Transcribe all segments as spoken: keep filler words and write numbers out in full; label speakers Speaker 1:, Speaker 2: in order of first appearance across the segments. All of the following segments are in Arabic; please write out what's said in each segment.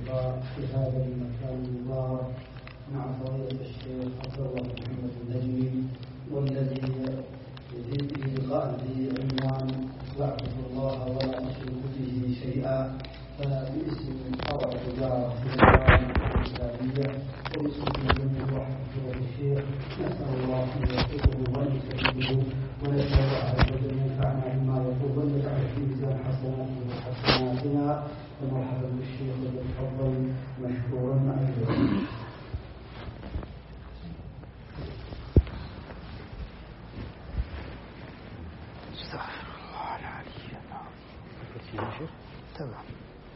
Speaker 1: اللقاء في هذا المكان المبارك مع فضيلة الشيخ عبد الله محمد النجمي، والذي بلقاء بعنوان واعبدوا الله ولا تشركوا به شيئا، باسم فرع تجارة في الإسلامية وباسم جميع وحفظه الشيخ. نسأل الله أن يوفقه ويسدده ونسأل الله عز وجل أن ينفعنا بما يقول ويجعل في ميزان حسناته وحسناتنا. ومرحبا بالشيخ وتفضل مشكورا مأجورا.
Speaker 2: استغفر الله العلي العظيم. تمام.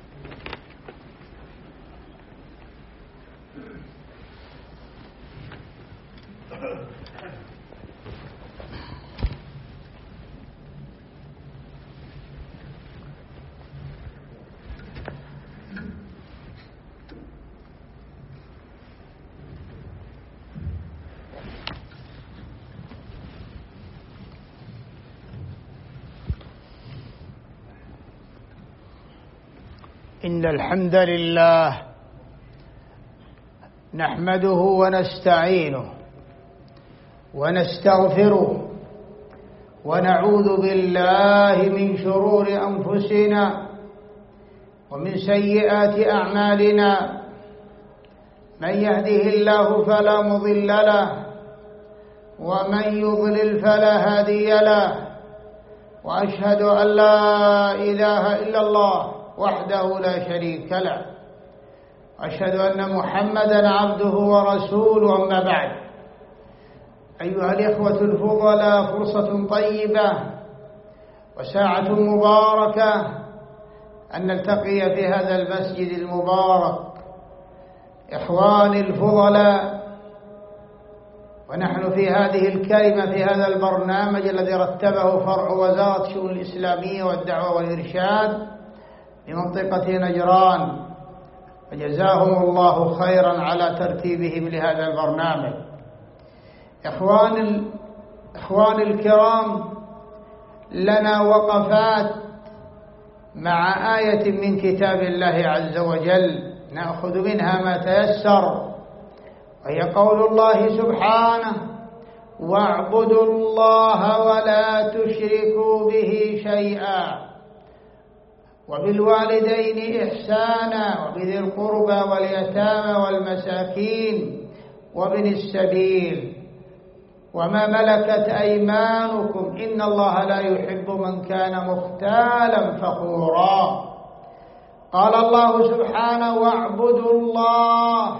Speaker 2: إن الحمد لله نحمده ونستعينه ونستغفره ونعوذ بالله من شرور أنفسنا ومن سيئات أعمالنا. من يهده الله فلا مضل له ومن يضلل فلا هادي له، وأشهد أن لا إله إلا الله وحده لا شريك له، وأشهد أن محمدا عبده ورسوله. أما بعد، أيها الإخوة الفضلاء، فرصة طيبة وساعة مباركة أن نلتقي في هذا المسجد المبارك إخواني الفضلاء، ونحن في هذه الكلمة في هذا البرنامج الذي رتبه فرع وزارة الشؤون الإسلامية والدعوة والإرشاد لمنطقة نجران، وجزاهم الله خيرا على ترتيبهم لهذا البرنامج. إخوان إخواني الكرام، لنا وقفات مع آية من كتاب الله عز وجل نأخذ منها ما تيسر، وهي قول الله سبحانه: واعبدوا الله ولا تشركوا به شيئا وبالوالدين إحسانا وبذي القربى واليتامى والمساكين وابن السبيل وما ملكت أيمانكم إن الله لا يحب من كان مختالا فخورا. قال الله سبحانه: واعبدوا الله.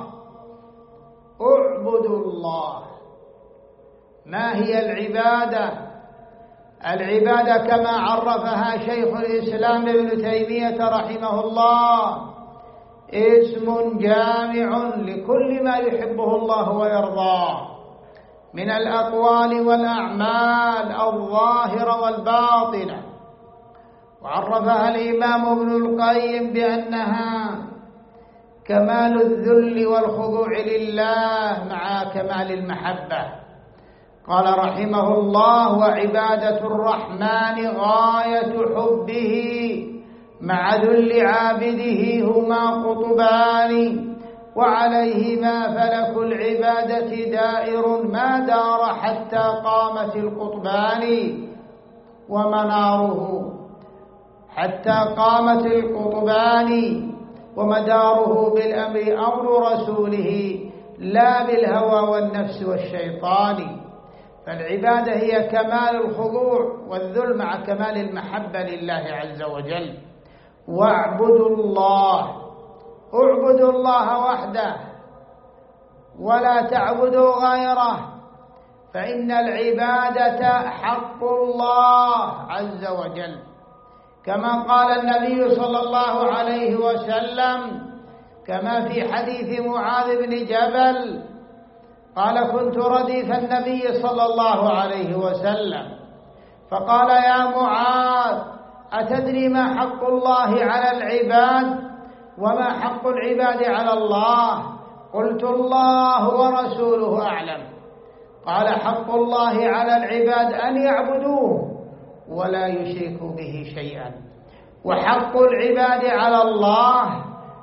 Speaker 2: اعبدوا الله. ما هي العبادة؟ العبادة كما عرفها شيخ الإسلام ابن تيمية رحمه الله اسم جامع لكل ما يحبه الله ويرضاه من الأقوال والأعمال الظاهرة والباطنة. وعرفها الإمام ابن القيم بأنها كمال الذل والخضوع لله مع كمال المحبة. قال رحمه الله: وعبادة الرحمن غاية حبه مع ذل عابده هما قطبان، وعليهما فلك العبادة دائر ما دار حتى قامت القطبان ومناره حتى قامت القطبان ومداره بالأمر أمر رسوله لا بالهوى والنفس والشيطان. فالعبادة هي كمال الخضوع والذل مع كمال المحبة لله عز وجل. واعبدوا الله. اعبدوا الله وحده ولا تعبدوا غيره، فإن العبادة حق الله عز وجل، كما قال النبي صلى الله عليه وسلم كما في حديث معاذ بن جبل قال: كنت رديف النبي صلى الله عليه وسلم فقال: يا معاذ، أتدري ما حق الله على العباد وما حق العباد على الله؟ قلت: الله ورسوله أعلم. قال: حق الله على العباد أن يعبدوه ولا يشركوا به شيئا، وحق العباد على الله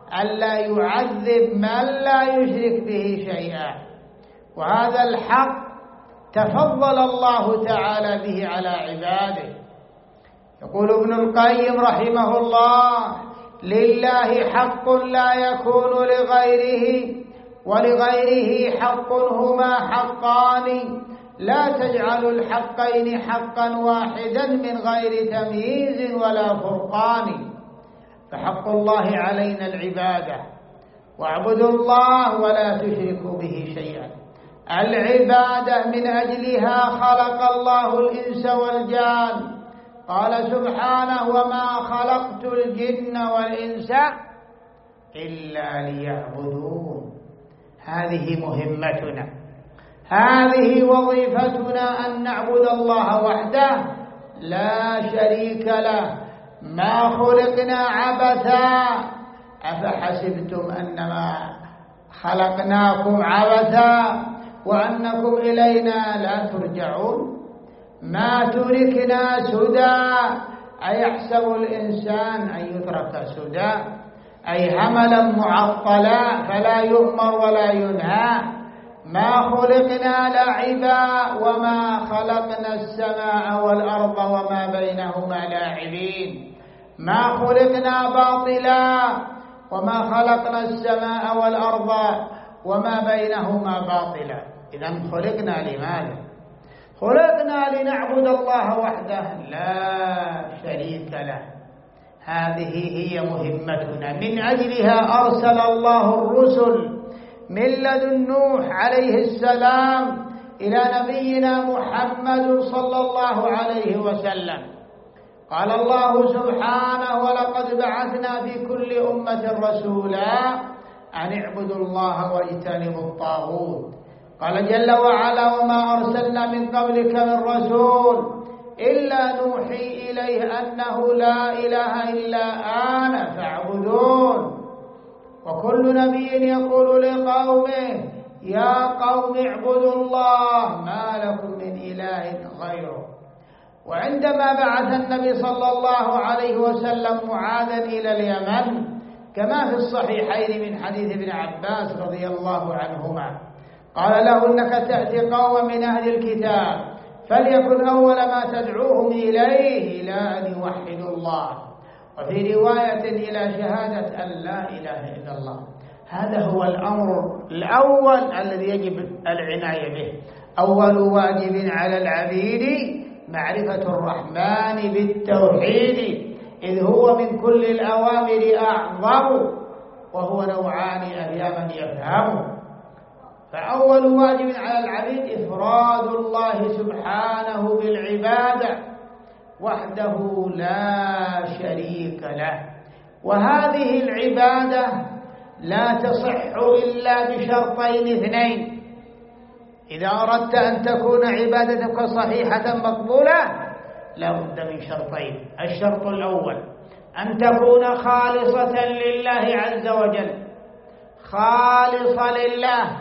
Speaker 2: ألا يعذب من لا يشرك به شيئا، وهذا الحق تفضل الله تعالى به على عباده. يقول ابن القيم رحمه الله: لله حق لا يكون لغيره، ولغيره حق هما حقان، لا تجعلوا الحقين حقا واحدا من غير تمييز ولا فرقان. فحق الله علينا العبادة، واعبدوا الله ولا تشركوا به شيئا. العبادة من أجلها خلق الله الإنس والجان، قال سبحانه: وما خلقت الجن والإنس إلا ليعبدون. هذه مهمتنا، هذه وظيفتنا، أن نعبد الله وحده لا شريك له. ما خلقنا عبثا، أفحسبتم أنما خلقناكم عبثا وأنكم إلينا لا ترجعون. ما تركنا سدى، أيحسب الإنسان أن يترك سدى؟ أي هملا معطلا فلا يؤمر ولا ينهى. ما خلقنا لعبا وما خلقنا السماء والأرض وما بينهما لاعبين. ما خلقنا باطلا وما خلقنا السماء والأرض وما بينهما باطلا. إذن خلقنا لماذا؟ خلقنا لنعبد الله وحده لا شريك له. هذه هي مهمتنا، من أجلها أرسل الله الرسل من لدن نوح عليه السلام إلى نبينا محمد صلى الله عليه وسلم. قال الله سبحانه: ولقد بعثنا في كل أمة رسولا أن اعبدوا الله واجتنبوا الطاغوت. قال جل وعلا: وما أرسلنا من قبلك من رسول إلا نوحي إليه أنه لا إله إلا أنا فاعبدون. وكل نبي يقول لقومه: يا قوم اعبدوا الله ما لكم من إله غيره. وعندما بعث النبي صلى الله عليه وسلم معاذا إلى اليمن، كما في الصحيحين من حديث ابن عباس رضي الله عنهما، قال له: إنك تأتي قوم من أهل الكتاب، فليكن أول ما تدعوهم إليه إلى أن يوحدوا الله، وفي رواية إلى شهادة أن لا إله إلا الله. هذا هو الأمر الأول الذي يجب العناية به. أول واجب على العبيد معرفة الرحمن بالتوحيد، إذ هو من كل الأوامر أعظم، وهو نوعان أبيا من يفهمه. فأول واجب على العبيد إفراد الله سبحانه بالعبادة وحده لا شريك له. وهذه العبادة لا تصح إلا بشرطين اثنين. إذا أردت أن تكون عبادتك صحيحة مقبولة لا بد من شرطين. الشرط الأول أن تكون خالصة لله عز وجل، خالصة لله.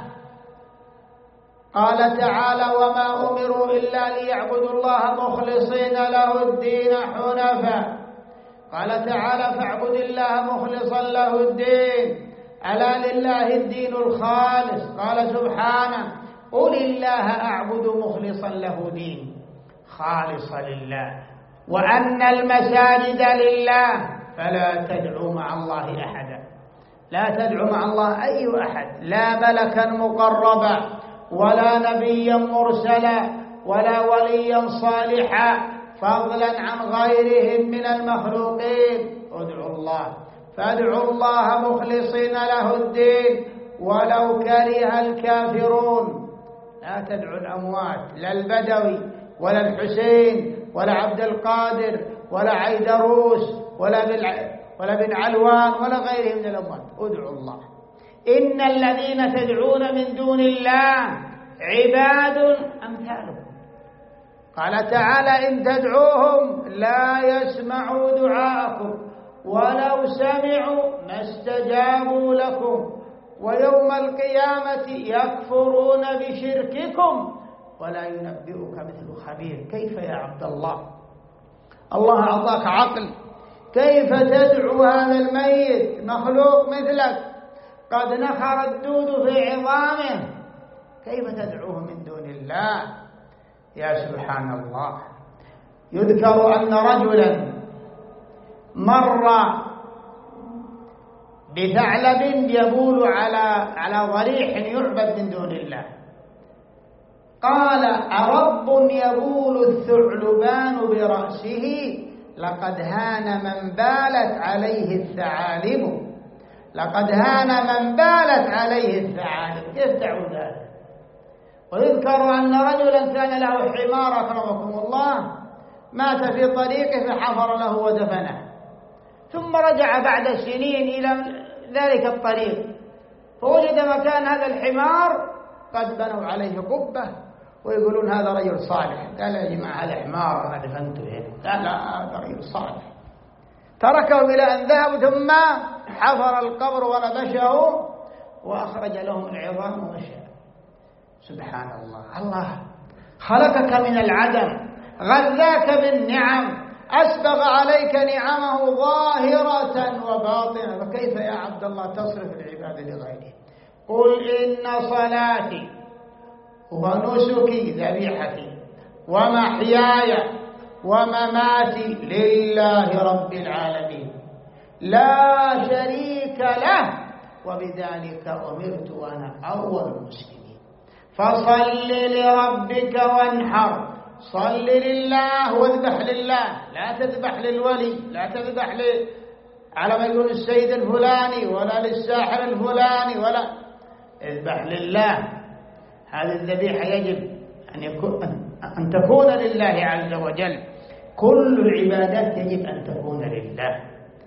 Speaker 2: قال تعالى: وما أمروا إلا ليعبدوا الله مخلصين له الدين حنفاء. قال تعالى: فاعبد الله مخلصا له الدين، ألا لله الدين الخالص. قال سبحانه: قل الله أعبد مخلصا له دين، خالصا لله. وأن المساجد لله فلا تدعوا مع الله أحدا. لا تدعوا مع الله أي أحد، لا ملكا مقربا ولا نبيا مرسلا ولا وليا صالحا، فضلا عن غيرهم من المخلوقين. ادعوا الله، فادعوا الله مخلصين له الدين ولو كره الكافرون. لا تدعوا الأموات، لا البدوي ولا الحسين ولا عبد القادر ولا عيدروس ولا ولا بن علوان ولا غيرهم من الأموات. ادعوا الله. إن الذين تدعون من دون الله عباد أمثالكم. قال تعالى: إن تدعوهم لا يسمعوا دعاءكم ولو سمعوا ما استجابوا لكم، ويوم القيامة يكفرون بشرككم ولا ينبئك مثل خبير. كيف يا عبد الله؟ الله أعطاك عقل، كيف تدعو هذا الميت مخلوق مثلك قد نخر الدود في عظامه، كيف تدعوه من دون الله؟ يا سبحان الله. يذكر أن رجلا مر بثعلب يبول على على ضريح يعبد من دون الله، قال: أرب يبول الثعلبان برأسه لقد هان من بالت عليه الثعالب، لقد هان من بالت عليه الثعالب. كيف تعود هذا؟ ويذكر أن رجلا كان له حمار أكرمكم الله، مات في طريقه فحفر له ودفنه، ثم رجع بعد سنين إلى ذلك الطريق فوجد مكان هذا الحمار قد بنوا عليه قبة، ويقولون هذا رجل صالح. قال: يا جماعة هذا حمار أنا دفنته هنا. قال: لا، هذا رجل صالح. تركه إلى أن ذهب، ثم حفر القبر ونبشه وأخرج لهم العظام ومشى. سبحان الله. الله خلقك من العدم، غذاك بالنعم، أسبغ عليك نعمه ظاهرة وباطنة، فكيف يا عبد الله تصرف العبادة لغيره؟ قل إن صلاتي ونسكي ذبيحتي ومحياي ومماتي لله رب العالمين لا شريك له وبذلك أمرت وأنا أول المسلمين. فصل لربك وانحر، صل لله واذبح لله، لا تذبح للولي، لا تذبح ل... على ما يقول السيد الفلاني ولا للساحر الفلاني، ولا اذبح لله. هذه الذبيحة يجب أن يكون أن تكون لله عز وجل. كل العبادات يجب أن تكون لله،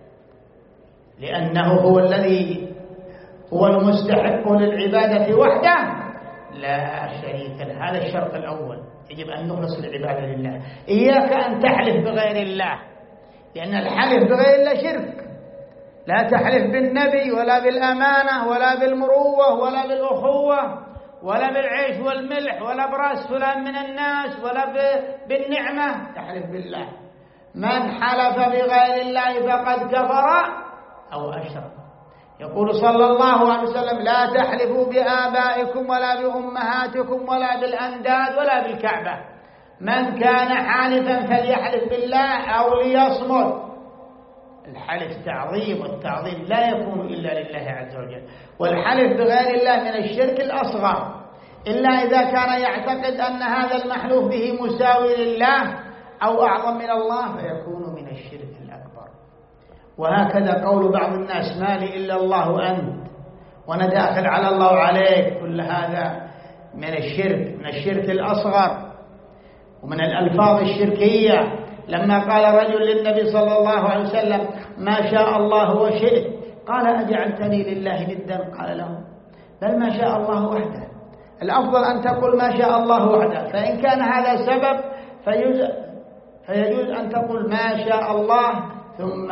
Speaker 2: لأنه هو الذي هو المستحق للعبادة وحده لا شريك له. هذا الشرط الأول، يجب أن نخلص العبادة لله. إياك أن تحلف بغير الله، لأن الحلف بغير الله شرك. لا تحلف بالنبي ولا بالأمانة ولا بالمروة ولا بالأخوة ولا بالعيش والملح ولا برأس فلان من الناس ولا بالنعمة، تحلف بالله. من حلف بغير الله فقد كفر أو أشرك. يقول صلى الله عليه وسلم: لا تحلفوا بآبائكم ولا بأمهاتكم ولا بالأنداد ولا بالكعبة. من كان حالفا فليحلف بالله أو ليصمت. الحلف تعظيم، والتعظيم لا يكون إلا لله عز وجل. والحلف بغير الله من الشرك الأصغر، إلا إذا كان يعتقد أن هذا المحلوف به مساوي لله أو أعظم من الله فيكون من الشرك الأكبر. وهكذا قول بعض الناس: ما لي إلا الله أنت، وأنا داخل على الله عليك. كل هذا من الشرك، من الشرك الأصغر ومن الألفاظ الشركية. لما قال رجل للنبي صلى الله عليه وسلم: ما شاء الله وشئت، قال: أجعلتني لله ندا؟ قال له: بل ما شاء الله وحده. الأفضل أن تقول ما شاء الله وحده، فإن كان هذا سبب فيجوز, فيجوز أن تقول ما شاء الله ثم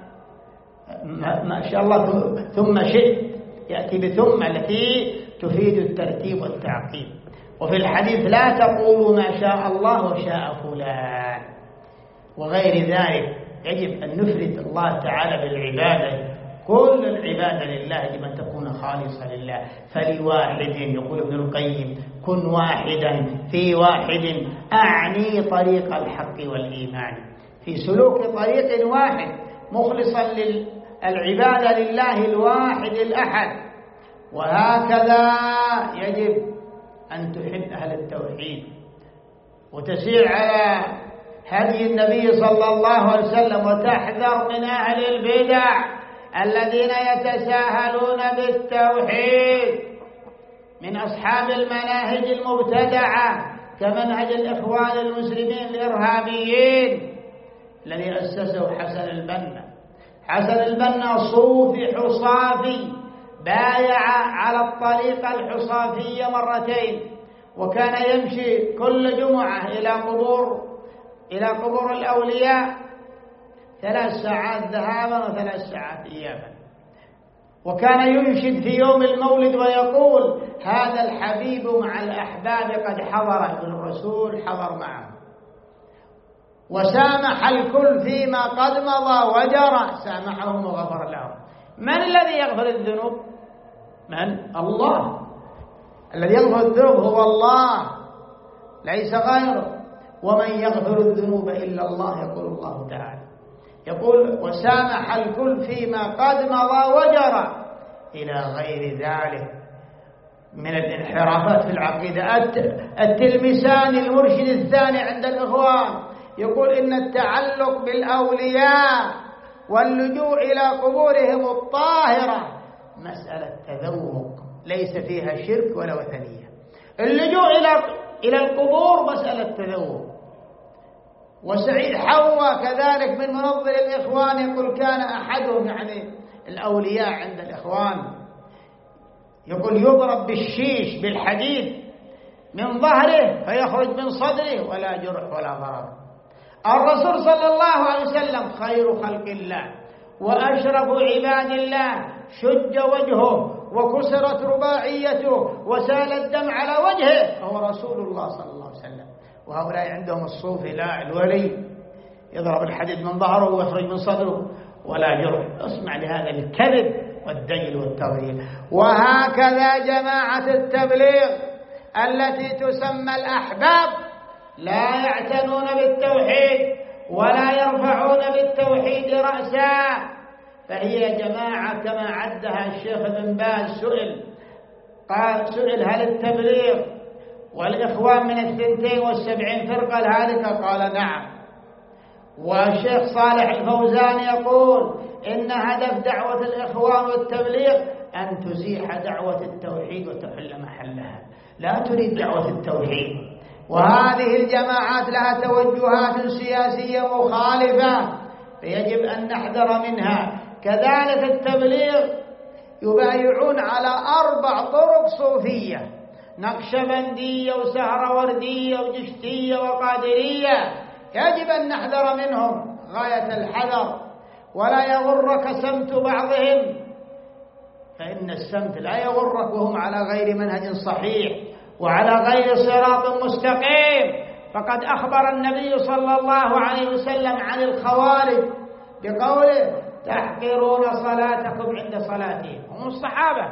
Speaker 2: ما شاء الله ثم شئت، يأتي بثم التي تفيد الترتيب والتعقيب. وفي الحديث: لا تقولوا ما شاء الله وشاء فلان وغير ذلك. يجب أن نفرد الله تعالى بالعبادة. كل العبادة لله يجب أن تكون خالصة لله. فلواحد، يقول ابن القيم: كن واحدا في واحد، أعني طريق الحق والإيمان، في سلوك طريق واحد مخلصا للعبادة لله الواحد الأحد. وهكذا يجب أن تحب أهل التوحيد وتسير على هدي النبي صلى الله عليه وسلم، وتحذر من أهل البدع الذين يتساهلون بالتوحيد من أصحاب المناهج المبتدعة كمنهج الإخوان المسلمين الإرهابيين الذي أسسه حسن البنا. حسن البنا صوفي حصافي، بايع على الطريقة الحصافية مرتين، وكان يمشي كل جمعة إلى قبور إلى قبور الأولياء ثلاث ساعات ذهابا وثلاث ساعات إيابا. وكان ينشد في يوم المولد ويقول: هذا الحبيب مع الأحباب قد حضر، ابن الرسول حضر معه. وسامح الكل فيما قد مضى وجرى سامحهم وغفر لهم. من الذي يغفر الذنوب؟ من؟ الله. الذي يغفر الذنوب هو الله ليس غيره. ومن يغفر الذنوب إلا الله، يقول الله تعالى، يقول وسامح الكل فيما قد مضى وجرى إلى غير ذلك من الانحرافات في العقيدة. التلمساني المرشد الثاني عند الإخوان يقول إن التعلق بالأولياء واللجوء إلى قبورهم الطاهرة مسألة تذوق ليس فيها شرك ولا وثنية. اللجوء إلى إلى القبور مسألة تذوق. وسعيد حوا كذلك من منظر الإخوان يقول كان أحدهم يعني الأولياء عند الإخوان يقول يضرب بالشيش بالحديد من ظهره فيخرج من صدره ولا جرح ولا ضرر. الرسول صلى الله عليه وسلم خير خلق الله وأشرف عباد الله شج وجهه وكسرت رباعيته وسال الدم على وجهه فهو رسول الله صلى الله عليه وسلم. وهؤلاء عندهم الصوفي لا الولي يضرب الحديد من ظهره ويخرج من صدره ولا جرح. اسمع لهذا الكذب والدجل والتضليل. وهكذا جماعة التبليغ التي تسمى الأحباب لا يعتنون بالتوحيد ولا يرفعون بالتوحيد رأسا، فهي جماعة كما عدها الشيخ ابن باز سئل قال سئل هل التبليغ والإخوان من الثنتين والسبعين فرقة الهالكة؟ قال نعم. والشيخ صالح الفوزان يقول إن هدف دعوة الإخوان والتبليغ أن تزيح دعوة التوحيد وتحل محلها، لا تريد دعوة التوحيد. وهذه الجماعات لها توجهات سياسية مخالفة فيجب أن نحذر منها. كذلك التبليغ يبايعون على أربع طرق صوفية: نقشبندية وسهروردية وجشتية وقادرية، يجب أن نحذر منهم غاية الحذر. ولا يغرك سمت بعضهم، فإن السمت لا يغرك وهم على غير منهج صحيح وعلى غير صراط مستقيم. فقد أخبر النبي صلى الله عليه وسلم عن الخوارج بقوله تحقرون صلاتكم عند صلاتهم، هم الصحابة،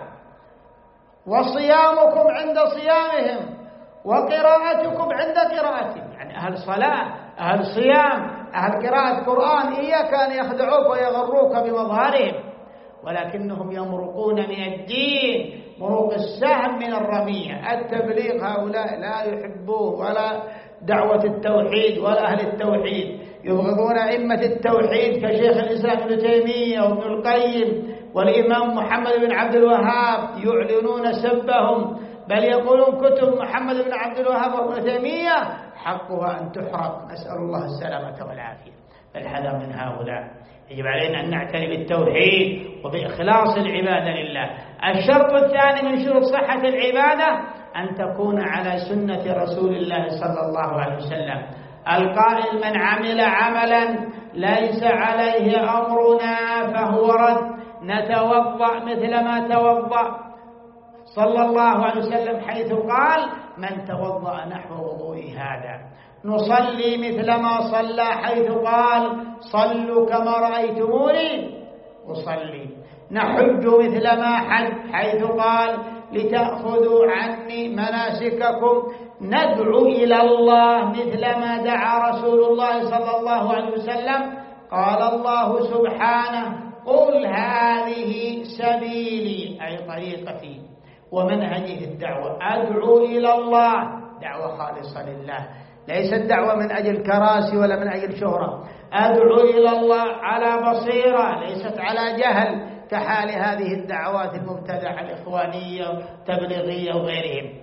Speaker 2: وصيامكم عند صيامهم، وقراءتكم عند قراءتهم، يعني أهل صلاة أهل صيام أهل قراءة قرآن. إياك أن يخدعوك ويغروك بمظهرهم، ولكنهم يمرقون من الدين مروق السهم من الرمية. التبليغ هؤلاء لا يحبوه ولا دعوة التوحيد ولا أهل التوحيد، يبغضون أئمة التوحيد كشيخ الإسلام ابن تيمية وابن القيم والإمام محمد بن عبد الوهاب، يعلنون سبهم، بل يقولون كتب محمد بن عبد الوهاب وابن تيمية حقها أن تحرق، نسأل الله السلامة والعافية. فالحذر من هؤلاء. يجب علينا أن نعتني بالتوحيد وبإخلاص العبادة لله. الشرط الثاني من شروط صحة العبادة أن تكون على سنة رسول الله صلى الله عليه وسلم القائل من عمل عملا ليس عليه أمرنا فهو رد. نتوضأ مثل ما توضأ صلى الله عليه وسلم حيث قال من توضأ نحو وضوئي هذا. نصلي مثل ما صلى حيث قال صلوا كما رأيتموني أصلي. نحج مثل ما حج حيث قال لتأخذوا عني مناسككم. ندعو إلى الله مثل ما دعا رسول الله صلى الله عليه وسلم. قال الله سبحانه قل هذه سبيلي أي طريقتي ومنهجه الدعوة أدعو إلى الله، دعوة خالصة لله، ليست دعوة من أجل كراسي ولا من أجل شهرة. أدعو إلى الله على بصيرة ليست على جهل كحال هذه الدعوات المبتدعة الإخوانية والتبليغية وغيرهم.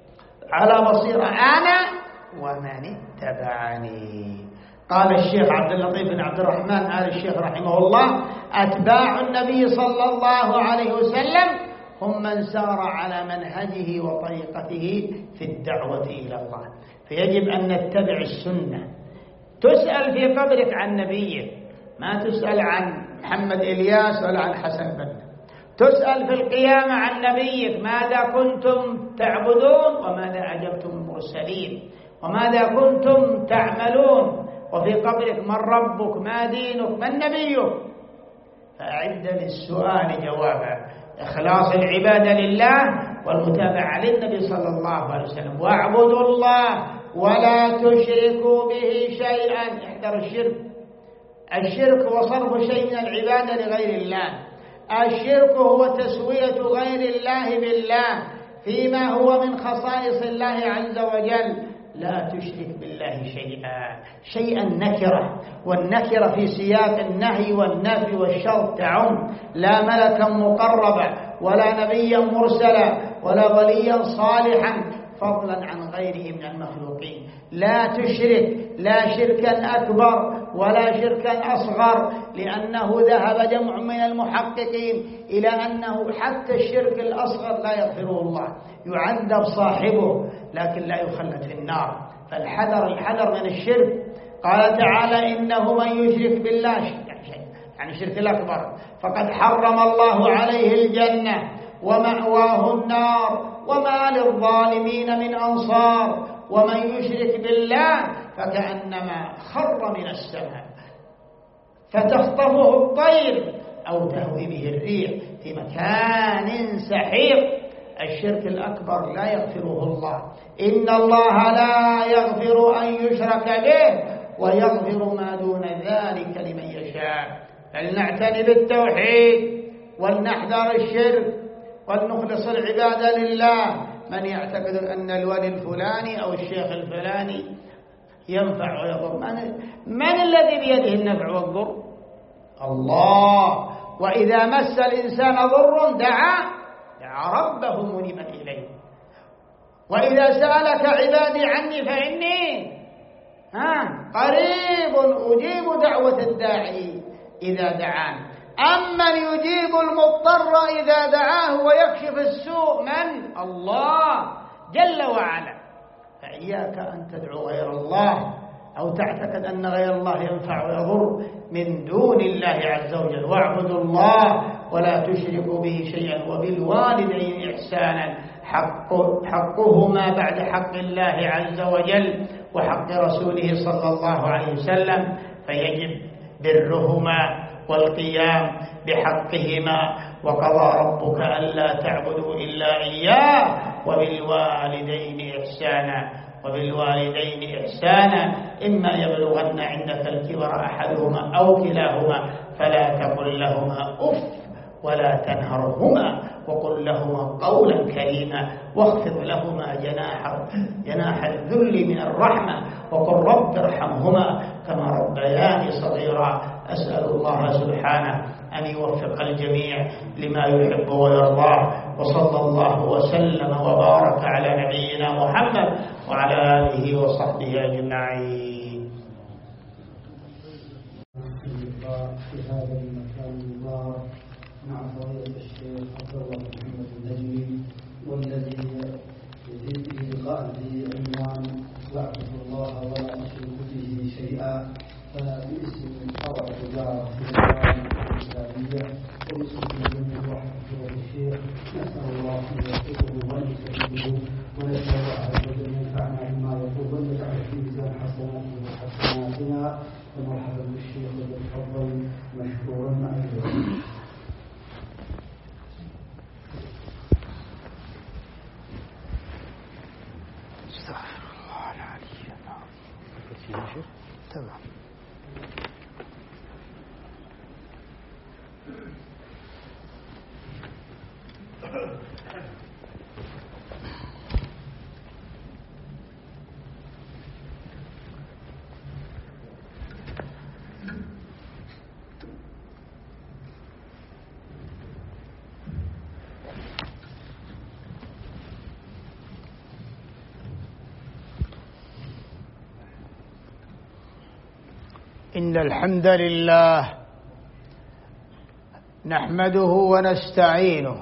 Speaker 2: على بصيرة أنا ومن اتبعني. قال الشيخ عبد اللطيف بن عبد الرحمن آل الشيخ رحمه الله أتباع النبي صلى الله عليه وسلم هم من سار على منهجه وطريقته في الدعوة إلى الله. فيجب أن نتبع السنة. تسأل في قبرك عن نبيك، ما تسأل عن محمد إلياس ولا عن حسن بنا. تسأل في القيامة عن نبيك ماذا كنتم تعبدون وماذا أجبتم المرسلين وماذا كنتم تعملون. وفي قبرك من ربك ما دينك من نبيك، فأعد للسؤال جوابا. إخلاص العبادة لله والمتابعة للنبي صلى الله عليه وسلم. واعبدوا الله ولا تشركوا به شيئا. احذروا الشرك. الشرك هو صرف شيء من العبادة لغير الله. الشرك هو تسوية غير الله بالله فيما هو من خصائص الله عز وجل. لا تشرك بالله شيئا. شيئا نكرة، والنكرة في سياق النهي والنفي والشرط تعم، لا ملكا مقربا ولا نبيا مرسلا ولا وليا صالحا فضلا عن غيره من المخلوقين. لا تشرك، لا شركا أكبر ولا شركا أصغر، لأنه ذهب جمع من المحققين إلى أنه حتى الشرك الأصغر لا يغفره الله، يعذب صاحبه لكن لا يخلد في النار. فالحذر الحذر من الشرك. قال تعالى إنه من يشرك بالله، يعني الشرك الأكبر، فقد حرم الله عليه الجنة ومأواه النار وما للظالمين من أنصار. ومن يشرك بالله فكأنما خر من السماء فتخطفه الطير أو تهوي به الريح في مكان سحيق. الشرك الأكبر لا يغفره الله. إن الله لا يغفر أن يشرك به ويغفر ما دون ذلك لمن يشاء. فلنعتني بالتوحيد ولنحذر الشرك ولنخلص العبادة لله. من يعتقد أن الولي الفلاني أو الشيخ الفلاني ينفع ويضر، من, من الذي بيده النفع والضر؟ الله. وإذا مس الإنسان ضر دعا دعا ربه منيبا إليه. وإذا سألك عبادي عني فإني ها قريب أجيب دعوة الداعي إذا دعان. أمن يجيب المضطر إذا دعاه ويكشف السوء؟ من؟ الله جل وعلا. فإياك أن تدعو غير الله أو تعتقد أن غير الله ينفع ويضر من دون الله عز وجل. واعبدوا الله ولا تشركوا به شيئا وبالوالدين إحسانا. حق حقهما بعد حق الله عز وجل وحق رسوله صلى الله عليه وسلم، فيجب برهما والقيام بحقهما. وقضى ربك ألا تعبدوا إلا إياه وبالوالدين إحسانا. وبالوالدين إحسانا إما يبلغن عندك الكبر أحدهما أو كلاهما فلا تقل لهما أف ولا تنهرهما وقل لهما قولا كريما واخفض لهما جناح جناح الذل من الرحمة وقل رب ارحمهما كما ربياني صغيرا. أسأل الله سبحانه أن يوفق الجميع لما يحب ويرضاه. وصلى الله وسلم وبارك على نبينا محمد وعلى آله وصحبه أجمعين.
Speaker 1: في هذا المكان المبارك مع فضيلة الشيخ عبد الله بن محمد النجمي، والذي في لقاء بعنوان واعبدوا الله ولا تشركوا به شيئا. فباسم فرع التجارة في الإسلام الإسلامية وباسم الجميع وحفظه الشيخ نسأل الله أن يوفقه وأن يسدده ونسأل الله عز وجل أن ينفعنا بما يقول ويجعل في ميزان حسناته وحسناتنا. ومرحبا بالشيخ وبالفضل مشكورا مأجورا.
Speaker 2: استغفر الله العلي العظيم. تمام. إن الحمد لله نحمده ونستعينه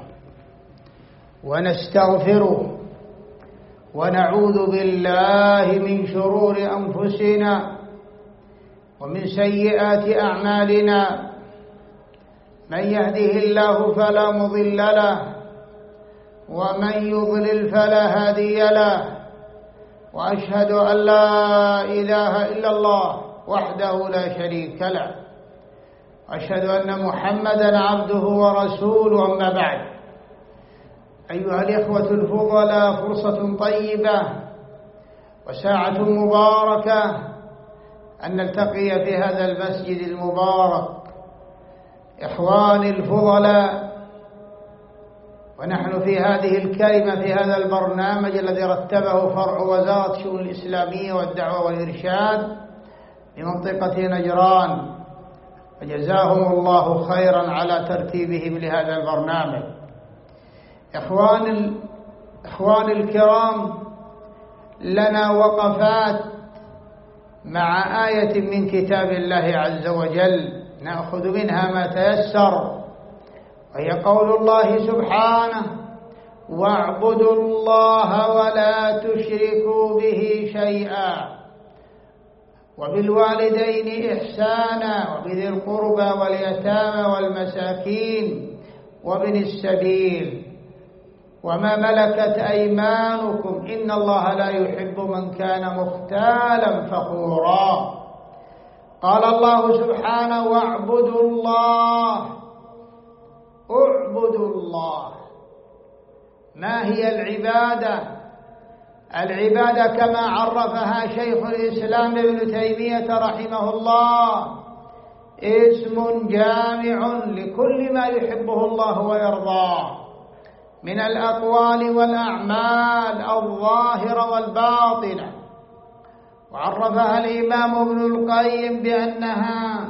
Speaker 2: ونستغفره ونعوذ بالله من شرور أنفسنا ومن سيئات أعمالنا. من يهده الله فلا مضل له ومن يضلل فلا هادي له. وأشهد أن لا إله إلا الله وحده لا شريك له، وأشهد أن محمدًا عبده ورسوله. أما بعد، أيها الإخوة الفضلاء، فرصة طيبة وساعة مباركة أن نلتقي في هذا المسجد المبارك إخواني الفضلاء، ونحن في هذه الكلمة في هذا البرنامج الذي رتبه فرع وزارة الشؤون الإسلامية والدعوة والإرشاد لمنطقة نجران، وجزاهم الله خيرا على ترتيبهم لهذا البرنامج. إخوان إخواني الكرام، لنا وقفات مع آية من كتاب الله عز وجل نأخذ منها ما تيسر، وهي قول الله سبحانه: واعبدوا الله ولا تشركوا به شيئا وبالوالدين إحسانا وبذي القربى واليتامى والمساكين وابن السبيل وما ملكت أيمانكم إن الله لا يحب من كان مختالا فخورا. قال الله سبحانه: واعبدوا الله. اعبدوا الله. ما هي العبادة؟ العبادة كما عرفها شيخ الإسلام ابن تيمية رحمه الله اسم جامع لكل ما يحبه الله ويرضاه من الأقوال والأعمال الظاهرة والباطنة. وعرفها الإمام ابن القيم بأنها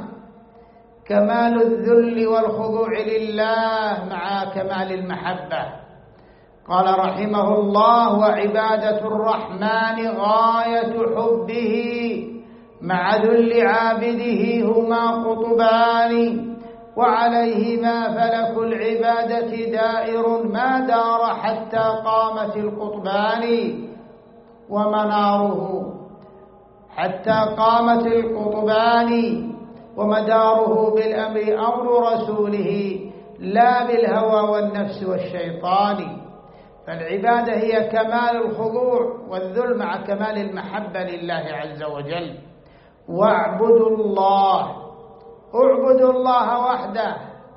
Speaker 2: كمال الذل والخضوع لله مع كمال المحبة. قال رحمه الله: وعبادة الرحمن غاية حبه مع ذل عابده هما قطبان وعليهما فلك العبادة دائر ما دار حتى قامت القطبان ومناره حتى قامت القطبان ومداره بالأمر أمر رسوله لا بالهوى والنفس والشيطان. فالعبادة هي كمال الخضوع والذل مع كمال المحبة لله عز وجل. واعبدوا الله. اعبدوا الله وحده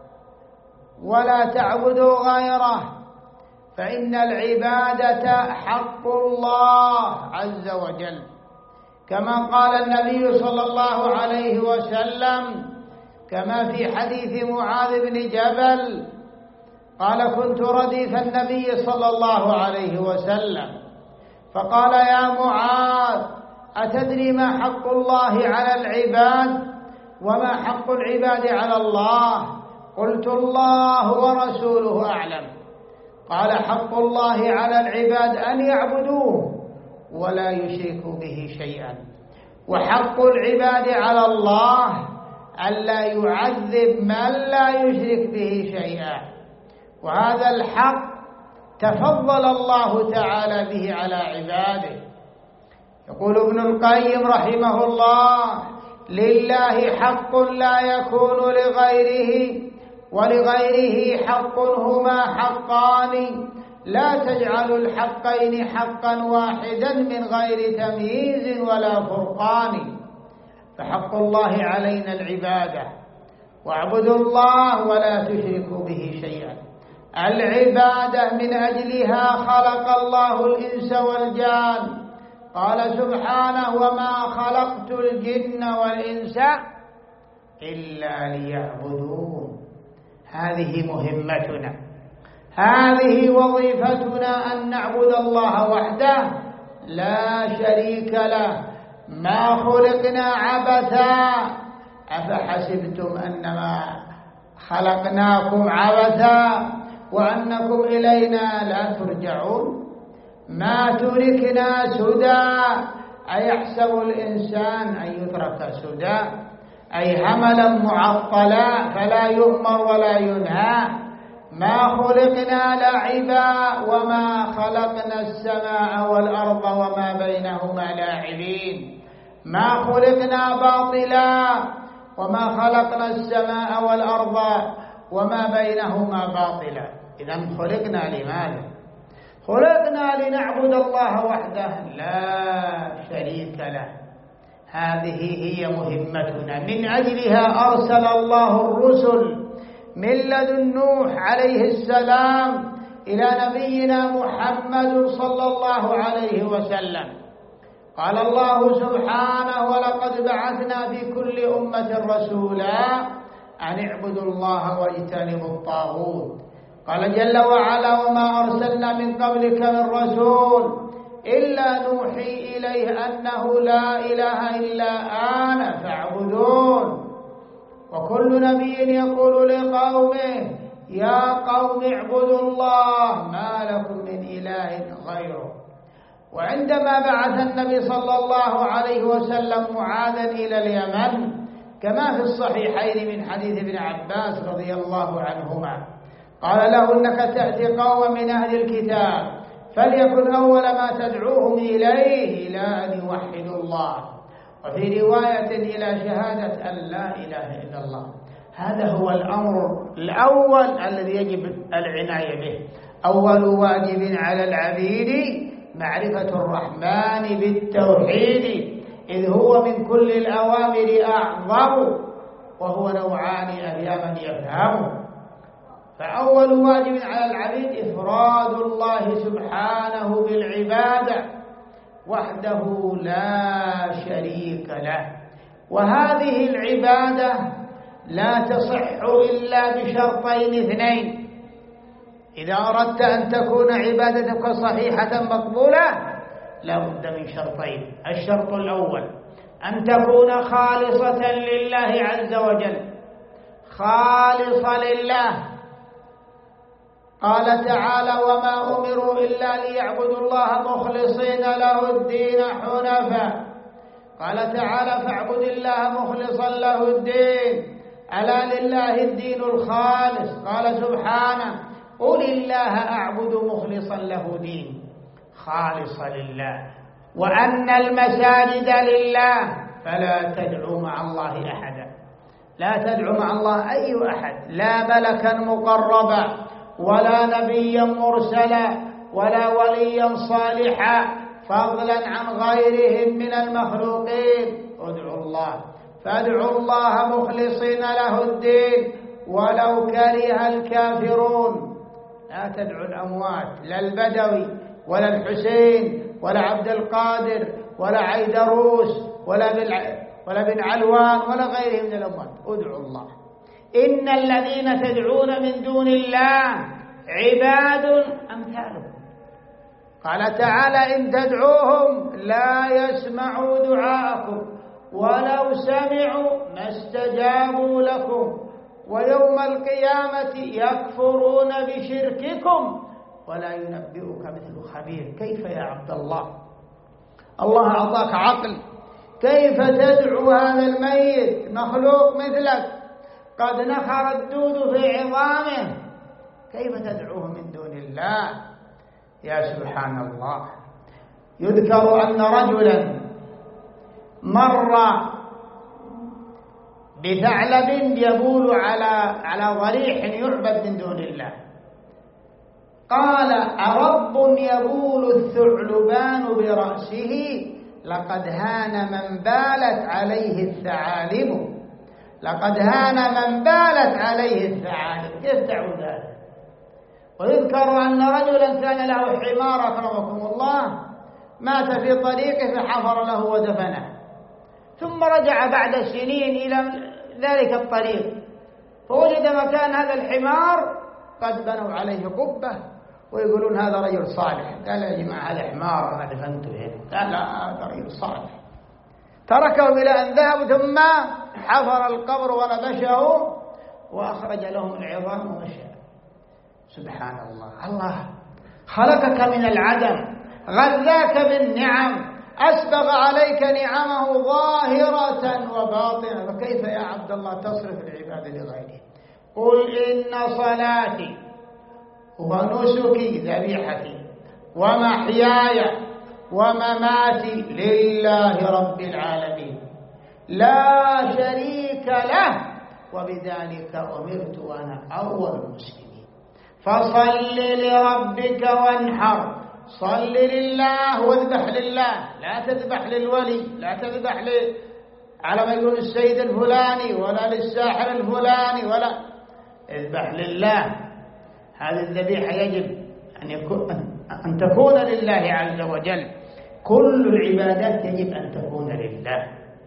Speaker 2: ولا تعبدوا غيره، فإن العبادة حق الله عز وجل، كما قال النبي صلى الله عليه وسلم كما في حديث معاذ بن جبل قال: كنت رديف النبي صلى الله عليه وسلم فقال: يا معاذ، أتدري ما حق الله على العباد وما حق العباد على الله؟ قلت: الله ورسوله أعلم. قال: حق الله على العباد أن يعبدوه ولا يشركوا به شيئا، وحق العباد على الله ألا يعذب من لا يشرك به شيئا. وهذا الحق تفضل الله تعالى به على عباده. يقول ابن القيم رحمه الله: لله حق لا يكون لغيره، ولغيره حق هما حقان، لا تجعلوا الحقين حقا واحدا من غير تمييز ولا فرقان. فحق الله علينا العبادة، واعبدوا الله ولا تشركوا به شيئا. العبادة من أجلها خلق الله الإنس والجان. قال سبحانه: وما خلقت الجن والإنس إلا ليعبدون. هذه مهمتنا، هذه وظيفتنا، أن نعبد الله وحده لا شريك له. ما خلقنا عبثا، أفحسبتم أنما خلقناكم عبثا وأنكم إلينا لا ترجعون. ما تركنا سدى، أيحسب الإنسان أن يترك سدى؟ أي هملا معطلا فلا يؤمر ولا ينهى. ما خلقنا لعبا وما خلقنا السماء والأرض وما بينهما لاعبين. ما خلقنا باطلا وما خلقنا السماء والأرض وما بينهما باطلا. إذن خلقنا لماذا؟ خلقنا لنعبد الله وحده لا شريك له. هذه هي مهمتنا، من أجلها أرسل الله الرسل من لدن نوح عليه السلام إلى نبينا محمد صلى الله عليه وسلم. قال الله سبحانه: ولقد بعثنا في كل أمة رسولا أن اعبدوا الله واجتنبوا الطاغوت. قال جل وعلا: وما أرسلنا من قبلك من رسول إلا نوحي إليه أنه لا إله إلا أنا فاعبدون. وكل نبي يقول لقومه: يا قوم اعبدوا الله ما لكم من إله غيره. وعندما بعث النبي صلى الله عليه وسلم معاذا إلى اليمن كما في الصحيحين من حديث ابن عباس رضي الله عنهما، قال له: إنك تأتي قوم من أهل الكتاب فليكن أول ما تدعوهم إليه إلى أن يوحدوا الله، وفي رواية إلى شهادة أن لا إله إلا الله. هذا هو الأمر الأول الذي يجب العناية به. أول واجب على العبيد معرفة الرحمن بالتوحيد، إذ هو من كل الأوامر أعظم، وهو نوعان أبيا من يفهمه. فأول واجب على العبيد إفراد الله سبحانه بالعبادة وحده لا شريك له. وهذه العبادة لا تصح إلا بشرطين اثنين. إذا أردت أن تكون عبادتك صحيحة مقبولة لا بد من شرطين. الشرط الأول أن تكون خالصة لله عز وجل، خالصة لله. قال تعالى: وما أمروا إلا ليعبدوا الله مخلصين له الدين حنفاء. قال تعالى: فاعبد الله مخلصا له الدين، ألا لله الدين الخالص. قال سبحانه: قل الله أعبد مخلصا له دين، خالصا لله. وأن المساجد لله فلا تدعوا مع الله أحدا. لا تدعوا مع الله أي أحد، لا ملكا مقربا ولا نبيا مرسلا ولا وليا صالحا، فضلا عن غيرهم من المخلوقين. ادعوا الله، فادعوا الله مخلصين له الدين ولو كره الكافرون. لا تدعوا الأموات، لا البدوي ولا الحسين ولا عبد القادر ولا عيدروس ولا ولا بن علوان ولا غيرهم من الأموات. ادعوا الله. إن الذين تدعون من دون الله عباد أمثالكم. قال تعالى: إن تدعوهم لا يسمعوا دعاءكم ولو سمعوا ما استجابوا لكم ويوم القيامة يكفرون بشرككم ولا ينبئك مثل خبير. كيف يا عبد الله؟ الله أعطاك عقل، كيف تدعو هذا الميت مخلوق مثلك قد نخر الدود في عظامه؟ كيف تدعوه من دون الله؟ يا سبحان الله. يذكر أن رجلا مر بثعلب يبول على على ضريح يعبد من دون الله. قال: أرب يبول الثعلبان برأسه لقد هان من بالت عليه الثعالب. لقد هان من بالت عليه الثعالب. كيف تعود هذا؟ ويذكر أن رجلا كان له حمار أكرمكم الله، مات في طريقه فحفر له ودفنه، ثم رجع بعد سنين إلى ذلك الطريق فوجد مكان هذا الحمار قد بنوا عليه قبة ويقولون هذا رجل صالح. قال: يا جماعة هذا حمار أنا دفنته هنا. قال: لا، هذا رجل صالح. تركهم إلى أن ذهبوا ثم حفر القبر ونبشه وأخرج لهم العظام ومشى. سبحان الله. الله خلقك من العدم، غذاك بالنعم، أسبغ عليك نعمه ظاهرة وباطنة، فكيف يا عبد الله تصرف العبادة لغيره؟ قل: إن صلاتي ونسكي ذبيحتي ومحياي ومماتي لله رب العالمين لا شريك له وبذلك أمرت وأنا أول المسلمين. فصل لربك وانحر. صل لله واذبح لله، لا تذبح للولي، لا تذبح ل... على ما يقول السيد الفلاني ولا للساحر الفلاني، ولا اذبح لله. هذه الذبيحة يجب أن, يكون أن تكون لله عز وجل. كل العبادات يجب أن تكون لله،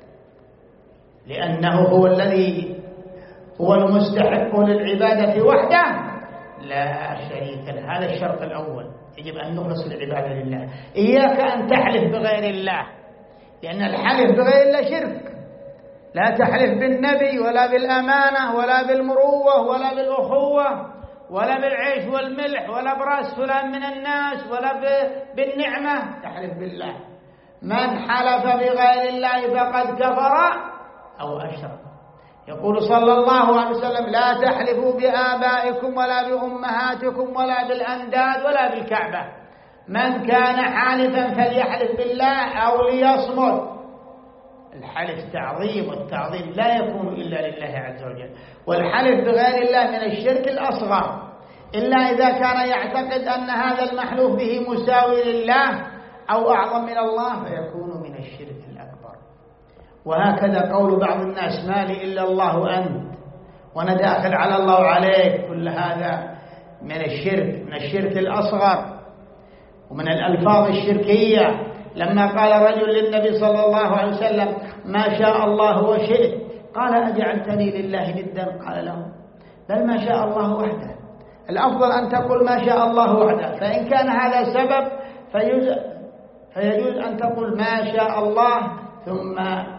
Speaker 2: لأنه هو الذي هو المستحق للعبادة وحده لا شريك له. هذا الشرط الأول، يجب أن نخلص العبادة لله. إياك أن تحلف بغير الله، لأن الحلف بغير الله شرك. لا تحلف بالنبي ولا بالأمانة ولا بالمروة ولا بالأخوة ولا بالعيش والملح ولا براس فلان من الناس ولا بالنعمة، تحلف بالله. من حلف بغير الله فقد كفر أو أشرك. يقول صلى الله عليه وسلم: لا تحلفوا بآبائكم ولا بأمهاتكم ولا بالأنداد ولا بالكعبة. من كان حالفا فليحلف بالله أو ليصمت. الحلف تعظيم، والتعظيم لا يكون إلا لله عز وجل. والحلف بغير الله من الشرك الأصغر، إلا إذا كان يعتقد أن هذا المحلوف به مساوي لله أو أعظم من الله، فيكون من الشرك الأكبر. وهكذا قول بعض الناس: ما لي إلا الله أنت، وأنا داخل على الله عليك. كل هذا من الشرك، من الشرك الأصغر ومن الألفاظ الشركية. لما قال رجل للنبي صلى الله عليه وسلم: ما شاء الله وشئت، قال: أجعلتني لله ندا؟ قال له: بل ما شاء الله وحده. الأفضل أن تقول ما شاء الله وحده، فإن كان هذا سبب فيجوز, فيجوز أن تقول ما شاء الله ثم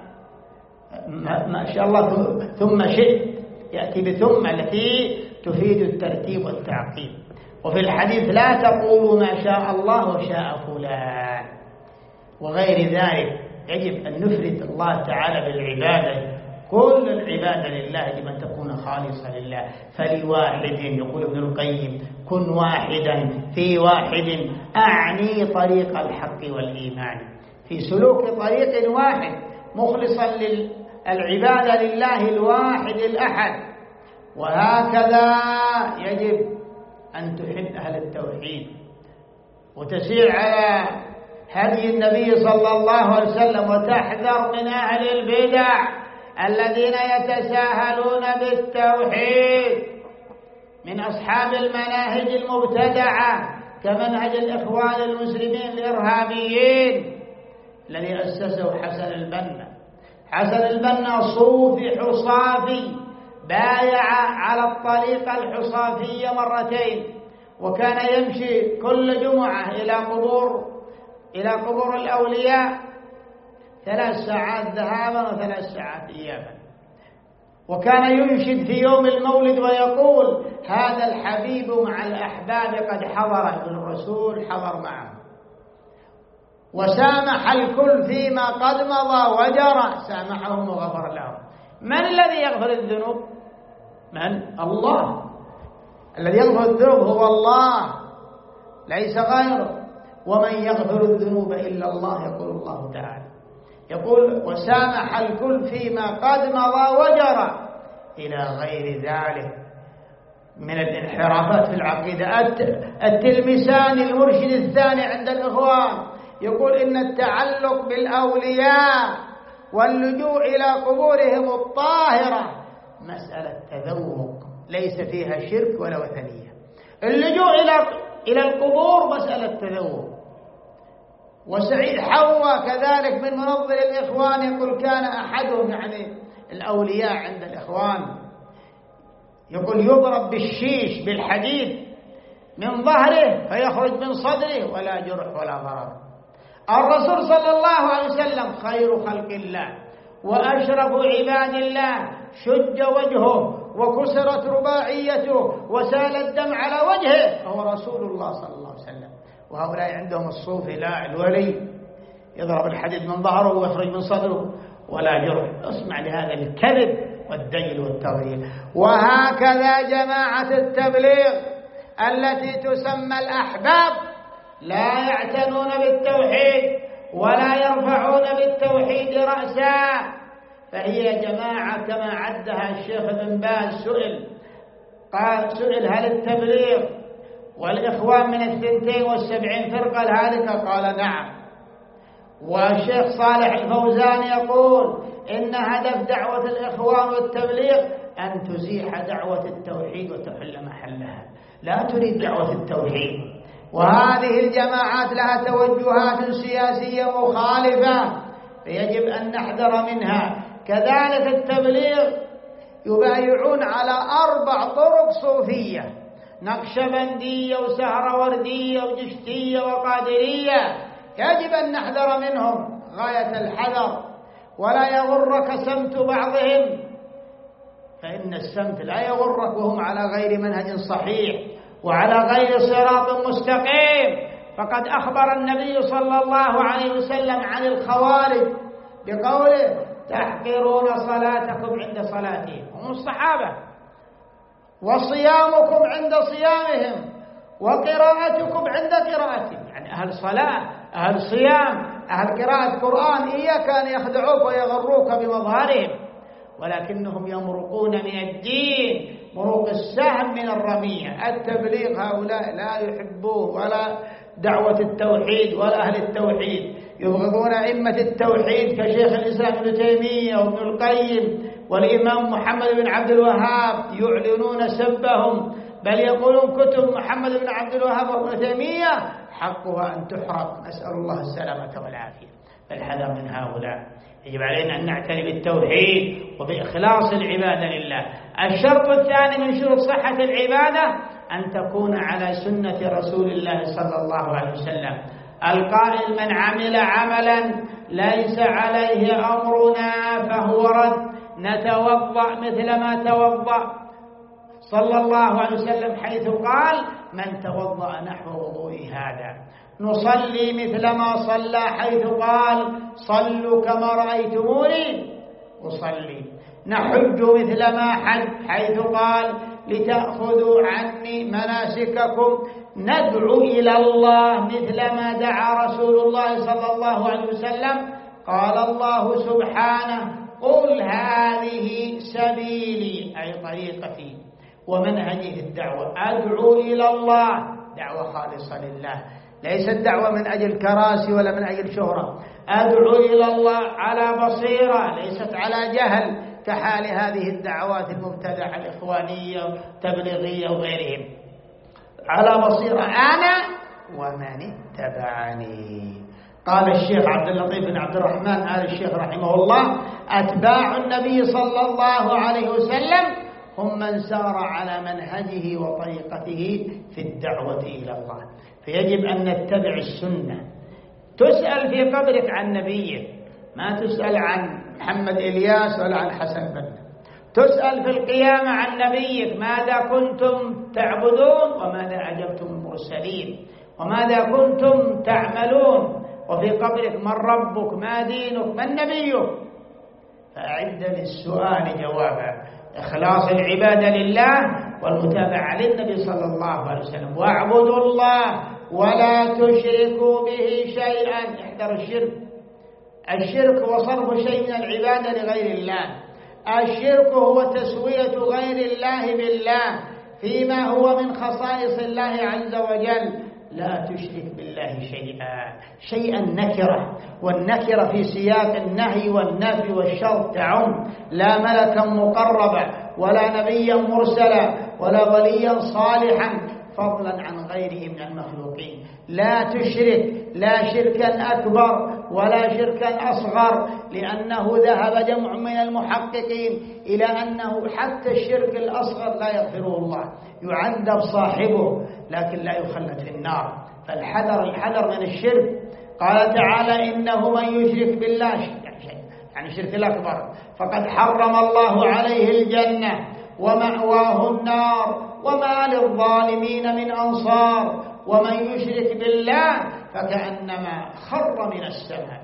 Speaker 2: ما شاء الله ثم شئت، يأتي بثم التي تفيد الترتيب والتعقيب. وفي الحديث: لا تقولوا ما شاء الله وشاء فلان وغير ذلك. يجب أن نفرد الله تعالى بالعبادة. كل العبادة لله يجب أن تكون خالصة لله. فلواحد، يقول ابن القيم: كن واحدا في واحد، أعني طريق الحق والإيمان، في سلوك طريق واحد مخلصا للعبادة لله الواحد الأحد. وهكذا يجب أن تحب أهل التوحيد وتسير على هدي النبي صلى الله عليه وسلم، وتحذر من أهل البدع الذين يتساهلون بالتوحيد من أصحاب المناهج المبتدعة كمنهج الإخوان المسلمين الإرهابيين الذي أسسه حسن البنا. حسن البنا صوفي حصافي، بايع على الطريقة الحصافية مرتين، وكان يمشي كل جمعة إلى قبور إلى قبور الأولياء ثلاث ساعات ذهابا وثلاث ساعات إيابا. وكان ينشد في يوم المولد ويقول: هذا الحبيب مع الأحباب قد حضر، ابن الرسول حضر معه. وسامح الكل فيما قد مضى وجرى، سامحهم وغفر لهم. من الذي يغفر الذنوب؟ من؟ الله. الذي يغفر الذنوب هو الله، ليس غيره. ومن يغفر الذنوب إلا الله، يقول الله تعالى. يقول: وسامح الكل فيما قد مضى وجرى، إلى غير ذلك من الانحرافات في العقيدة. التلمساني المرشد الثاني عند الإخوان يقول: إن التعلق بالأولياء واللجوء إلى قبورهم الطاهرة مسألة تذوق، ليس فيها شرك ولا وثنية. اللجوء إلى إلى القبور مسألة تذوق. وسعيد حوا كذلك من منظر الإخوان يقول: كان أحدهم، يعني الأولياء عند الإخوان، يقول: يضرب بالشيش بالحديد من ظهره فيخرج من صدره ولا جرح ولا ضرر. الرسول صلى الله عليه وسلم خير خلق الله وأشرف عباد الله، شج وجهه وكسرت رباعيته وسال الدم على وجهه، فهو رسول الله صلى الله عليه وسلم. وهؤلاء عندهم الصوفي لا، الولي يضرب الحديد من ظهره ويخرج من صدره ولا جرح. اسمع لهذا الكذب والدجل والتضليل. وهكذا جماعة التبليغ التي تسمى الأحباب لا يعتنون بالتوحيد ولا يرفعون بالتوحيد رأسا، فهي جماعة كما عدها الشيخ ابن باز. سئل قال سئل هل التبليغ والإخوان من الثنتين والسبعين فرقة الهالكة؟ قال نعم. والشيخ صالح الفوزان يقول إن هدف دعوة الإخوان والتبليغ أن تزيح دعوة التوحيد وتحل محلها، لا تريد دعوة التوحيد. وهذه الجماعات لها توجهات سياسية مخالفة فيجب أن نحذر منها. كذلك التبليغ يبايعون على أربع طرق صوفية، نقشبندية وسهروردية وجشتية وقادرية، يجب أن نحذر منهم غاية الحذر. ولا يغرك سمت بعضهم، فإن السمت لا يغرك وهم على غير منهج صحيح وعلى غير صراط مستقيم. فقد أخبر النبي صلى الله عليه وسلم عن الخوارج بقوله تحقرون صلاتكم عند صلاتهم، هم الصحابة، وصيامكم عند صيامهم، وقراءتكم عند قراءتهم، يعني أهل صلاة أهل صيام أهل قراءة قرآن إياك أن يخدعوك ويغروك بمظهرهم، ولكنهم يمرقون من الدين مروق السهم من الرمية. التبليغ هؤلاء لا يحبوه ولا دعوة التوحيد ولا أهل التوحيد، يبغضون أئمة التوحيد كشيخ الإسلام ابن تيمية وابن القيم والإمام محمد بن عبد الوهاب، يعلنون سبهم، بل يقولون كتب محمد بن عبد الوهاب وابن تيمية حقها أن تحرق، نسأل الله السلامة والعافية. فالحذر من هؤلاء. يجب علينا أن نعتني بالتوحيد وبإخلاص العبادة لله. الشرط الثاني من شروط صحة العبادة أن تكون على سنة رسول الله صلى الله عليه وسلم القائل من عمل عملا ليس عليه أمرنا فهو رد. نتوضأ مثل ما توضأ صلى الله عليه وسلم حيث قال من توضأ نحو وضوء هذا. نصلي مثل ما صلى حيث قال صلوا كما رأيتموني أصلي. نحج مثل ما حج حيث قال لتأخذوا عني مناسككم. ندعو إلى الله مثل ما دعا رسول الله صلى الله عليه وسلم. قال الله سبحانه قل هذه سبيلي أي طريقتي ومنهجي الدعوة، أدعو إلى الله دعوة خالصة لله، ليست دعوة من أجل كراسي ولا من أجل شهرة. أدعو إلى الله على بصيرة ليست على جهل كحال هذه الدعوات المبتدعة الإخوانية والتبليغية وغيرهم. على بصيرة أنا ومن اتبعني. قال الشيخ عبد اللطيف بن عبد الرحمن آل الشيخ رحمه الله أتباع النبي صلى الله عليه وسلم هم من سار على منهجه وطريقته في الدعوة إلى الله. فيجب أن نتبع السنة. تسأل في قبرك عن نبيك، ما تسأل عن محمد إلياس ولا عن حسن بن. تسأل في القيامة عن نبيك ماذا كنتم تعبدون وماذا أجبتم المرسلين وماذا كنتم تعملون. وفي قبرك من ربك ما دينك من نبيك. فأعد للسؤال جوابا. إخلاص العبادة لله والمتابعة للنبي صلى الله عليه وسلم. واعبدوا الله ولا تشركوا به شيئا. احذر الشرك. الشرك هو صرف شيء من العبادة لغير الله. الشرك هو تسوية غير الله بالله فيما هو من خصائص الله عز وجل. لا تشرك بالله شيئا. شيئا نكرة، والنكرة في سياق النهي والنفي والشرط تعم. لا ملكا مقربا ولا نبيا مرسلا ولا وليا صالحا فضلا عن غيره من المخلوقين. لا تشرك، لا شركا أكبر ولا شركا أصغر، لأنه ذهب جمع من المحققين إلى أنه حتى الشرك الأصغر لا يغفره الله، يعذب صاحبه لكن لا يخلد في النار. فالحذر الحذر من الشرك. قال تعالى إنه من يشرك بالله يعني الشرك الأكبر فقد حرم الله عليه الجنة ومأواه النار وما للظالمين من أنصار. ومن يشرك بالله فكأنما خر من السماء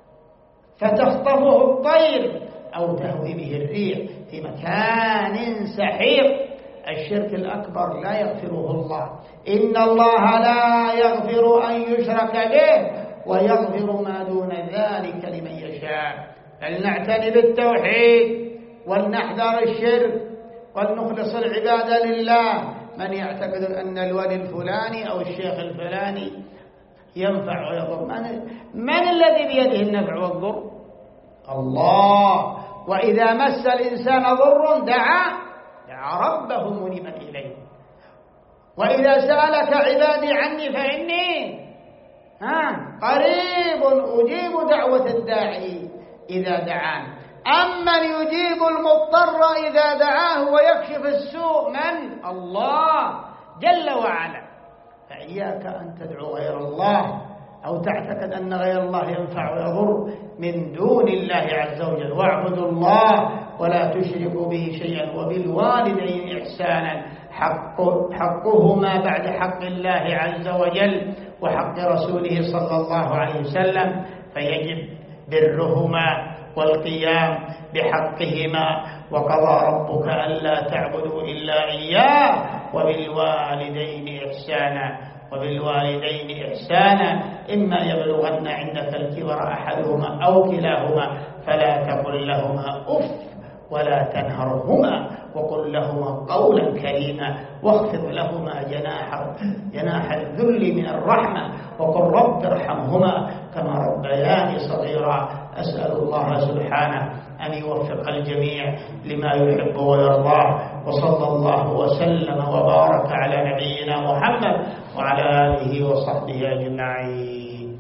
Speaker 2: فتخطفه الطير أو تهوي به الريح في مكان سحيق. الشرك الأكبر لا يغفره الله. إن الله لا يغفر أن يشرك به ويغفر ما دون ذلك لمن يشاء. فلنعتني بالتوحيد ولنحذر الشرك ولنخلص العبادة لله. من يعتقد أن الولي الفلاني أو الشيخ الفلاني ينفع ويضر. من, من الذي بيده النفع والضر؟ الله. وإذا مس الإنسان ضر دعا دعا ربه منيبا إليه. وإذا سألك عبادي عني فإني ها قريب أجيب دعوة الداعي إذا دعان. أمن يجيب المضطر إذا دعاه ويكشف السوء؟ من؟ الله جل وعلا. فإياك أن تدعو غير الله أو تعتقد أن غير الله ينفع ويضر من دون الله عز وجل. واعبدوا الله ولا تشركوا به شيئا وبالوالدين إحسانا حق حقهما بعد حق الله عز وجل وحق رسوله صلى الله عليه وسلم، فيجب برهما والقيام بحقهما. وقضى ربك ألا تعبدوا إلا إياه وبالوالدين إحسانا وبالوالدين إحسانا إما يبلغن عندك الكبر أحدهما أو كلاهما فلا تقل لهما أف ولا تنهرهما وقل لهما قولا كريما واخفض لهما جناح جناح الذل من الرحمة وقل رب ارحمهما كما ربياني صغيرا. أسأل الله سبحانه أن يوفق الجميع لما يحب ويرضاه. وصلى الله وسلم وبارك على نبينا محمد وعلى آله وصحبه أجمعين.